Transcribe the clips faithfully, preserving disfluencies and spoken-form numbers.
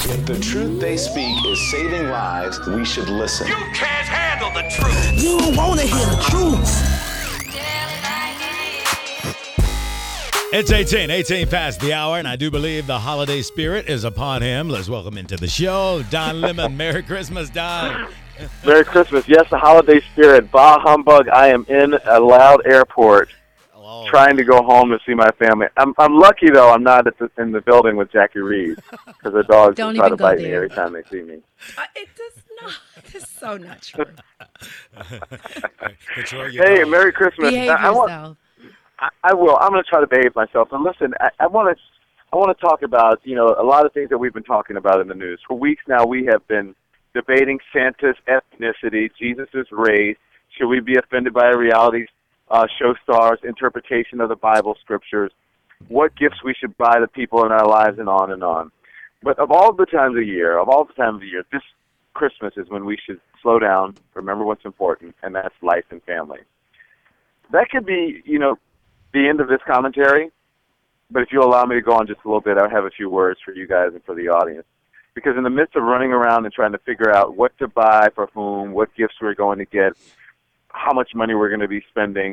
If the truth they speak is saving lives, we should listen. You can't handle the truth. You don't want to hear the truth. It's eighteen, eighteen past the hour, and I do believe the holiday spirit is upon him. Let's welcome into the show, Don Lemon. Merry Christmas, Don. Merry Christmas. Yes, the holiday spirit. Bah humbug. I am in a loud airport Hello. trying to go home to see my family. I'm I'm lucky, though, I'm not at the, in the building with Jackie Reed because the dogs Don't try even to go bite me there. every time they see me. Uh, it does not. It's so not true. Control your Hey, dog. Merry Christmas. Behave I, I want, yourself. I, I will. I'm going to try to behave myself. And listen, I, I want to I want to talk about, you know, a lot of things that we've been talking about in the news. For weeks now, we have been debating Santa's ethnicity, Jesus' race. Should we be offended by a reality uh, show star's interpretation of the Bible scriptures? What gifts we should buy the people in our lives, and on and on. But of all the times of year, of all the times of year, this Christmas is when we should slow down, remember what's important, and that's life and family. That could be, you know, the end of this commentary, but if you'll allow me to go on just a little bit, I have a few words for you guys and for the audience. Because in the midst of running around and trying to figure out what to buy for whom, what gifts we're going to get, how much money we're going to be spending,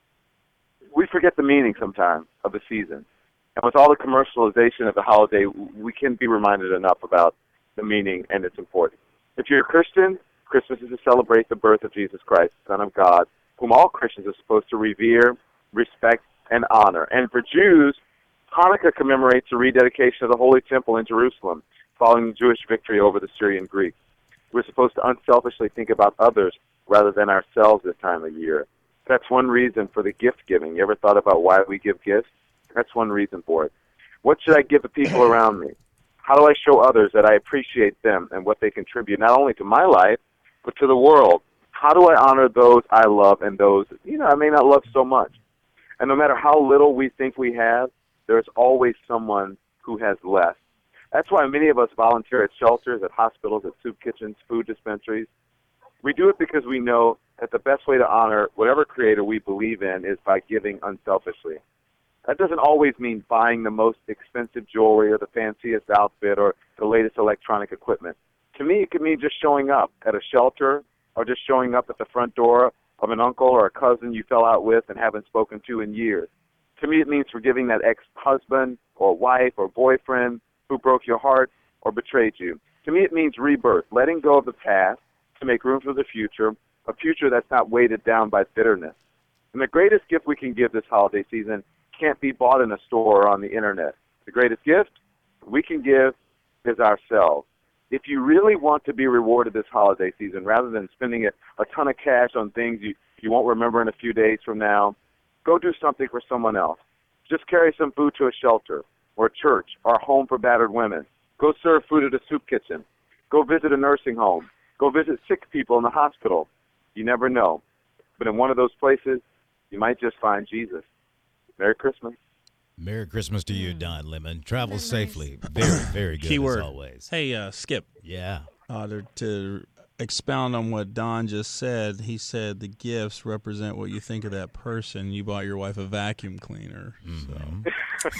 we forget the meaning sometimes of the season. And with all the commercialization of the holiday, we can't be reminded enough about the meaning and its importance. If you're a Christian, Christmas is to celebrate the birth of Jesus Christ, Son of God, whom all Christians are supposed to revere, respect, and honor. And for Jews, Hanukkah commemorates the rededication of the Holy Temple in Jerusalem, following the Jewish victory over the Syrian Greeks. We're supposed to unselfishly think about others rather than ourselves this time of year. That's one reason for the gift giving. You ever thought about why we give gifts? That's one reason for it. What should I give the people around me? How do I show others that I appreciate them and what they contribute, not only to my life, but to the world? How do I honor those I love and those, you know, I may not love so much? And no matter how little we think we have, there's always someone who has less. That's why many of us volunteer at shelters, at hospitals, at soup kitchens, food dispensaries. We do it because we know that the best way to honor whatever creator we believe in is by giving unselfishly. That doesn't always mean buying the most expensive jewelry or the fanciest outfit or the latest electronic equipment. To me, it could mean just showing up at a shelter or just showing up at the front door of an uncle or a cousin you fell out with and haven't spoken to in years. To me, it means forgiving that ex-husband or wife or boyfriend who broke your heart or betrayed you. To me, it means rebirth, letting go of the past to make room for the future, a future that's not weighted down by bitterness. And the greatest gift we can give this holiday season can't be bought in a store or on the internet. The greatest gift we can give is ourselves. If you really want to be rewarded this holiday season, rather than spending a, a ton of cash on things you, you won't remember in a few days from now, go do something for someone else. Just carry some food to a shelter or a church or a home for battered women. Go serve food at a soup kitchen. Go visit a nursing home. Go visit sick people in the hospital. You never know. But in one of those places, you might just find Jesus. Merry Christmas. Merry Christmas to you, Don Lemon. Travel safely. Very, very good Keyword. as always. Hey, uh, Skip, Yeah. uh, to, to expound on what Don just said, he said the gifts represent what you think of that person. You bought your wife a vacuum cleaner. So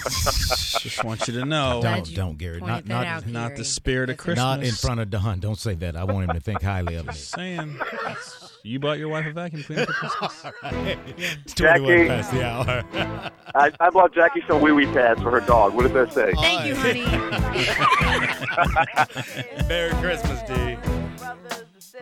just want you to know. Glad Don't, you don't, Gary. Not, pointed that not, out, not Gary. the spirit of That's Christmas. not in front of Don. Don't say that. I want him to think highly of me. Saying, you bought your wife a vacuum cleaner for Christmas. It's twenty-one Jackie. past the hour. I, I bought Jackie some wee-wee pads for her dog. What did that say? Thank you, honey. Merry Christmas, D. Brothers